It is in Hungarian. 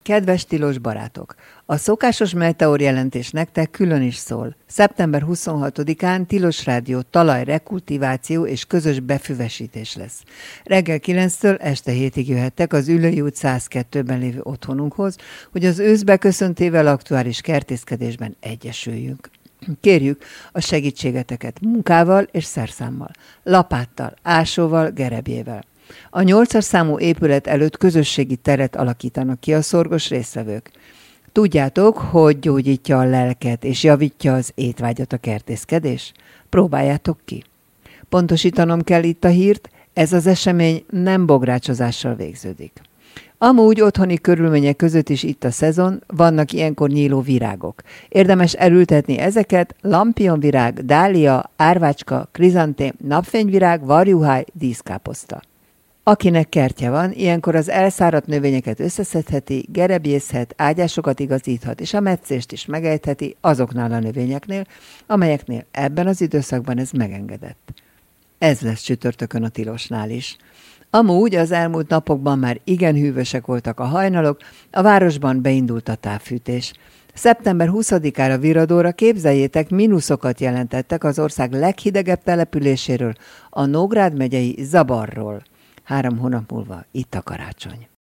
Kedves tilos barátok! A szokásos meteor jelentés nektek külön is szól. Szeptember 26-án Tilos Rádió talajrekultiváció és közös befüvesítés lesz. Reggel 9-től este 7-ig jöhettek az Üllői út 102-ben lévő otthonunkhoz, hogy az ősz beköszöntével aktuális kertészkedésben egyesüljünk. Kérjük a segítségeteket munkával és szerszámmal, lapáttal, ásóval, gerebjével. A 8-as számú épület előtt közösségi teret alakítanak ki a szorgos résztvevők. Tudjátok, hogy gyógyítja a lelket és javítja az étvágyat a kertészkedés? Próbáljátok ki. Pontosítanom kell itt a hírt, ez az esemény nem bográcsozással végződik. Amúgy otthoni körülmények között is itt a szezon, vannak ilyenkor nyíló virágok. Érdemes elültetni ezeket: lampionvirág, dália, árvácska, krizantém, napfényvirág, varjuháj, díszkáposzta. Akinek kertje van, ilyenkor az elszáradt növényeket összeszedheti, gerebjészhet, ágyásokat igazíthat, és a metszést is megejtheti azoknál a növényeknél, amelyeknél ebben az időszakban ez megengedett. Ez lesz csütörtökön a tilosnál is. Amúgy az elmúlt napokban már igen hűvösek voltak a hajnalok, a városban beindult a távfűtés. Szeptember 20-ára Viradóra, képzeljétek, mínuszokat jelentettek az ország leghidegebb településéről, a Nógrád megyei Zabarról. 3 hónap múlva itt a karácsony.